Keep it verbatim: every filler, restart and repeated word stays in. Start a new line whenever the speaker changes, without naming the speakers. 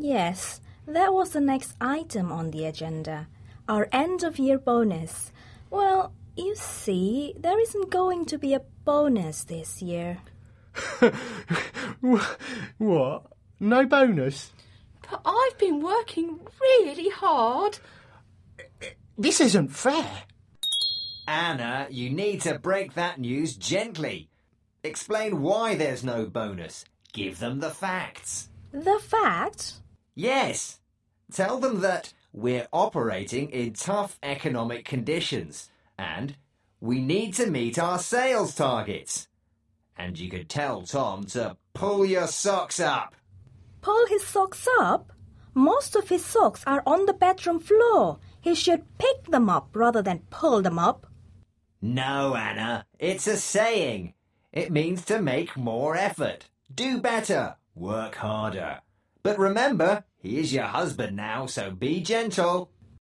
Yes, that was the next item on the agenda. Our end-of-year bonus. Well, you see, there isn't going to be a bonus this year.
What? No bonus?
But I've been working really hard.
This isn't fair.
Anna, you need to break that news gently. Explain why there's no bonus. Give them the facts.
The fact?
Yes. Tell them that we're operating in tough economic conditions and we need to meet our sales targets. And you could tell Tom to pull your socks up.
Pull his socks up? Most of his socks are on the bedroom floor. He should pick them up rather than pull them up.
No, Anna, it's a saying. It means to make more effort, do better, work harder. But remember, he is your husband now, so be gentle.